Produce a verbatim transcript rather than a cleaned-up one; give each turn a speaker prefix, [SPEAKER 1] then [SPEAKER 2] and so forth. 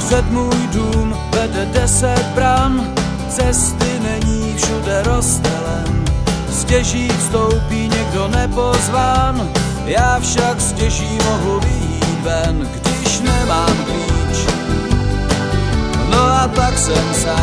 [SPEAKER 1] Před můj dům vede deset bran, cesty není všude rozstelen. Stěží vstoupí někdo nepozván, já však stěží mohu vyjít ven, když nemám klíč. No a tak jsem sám.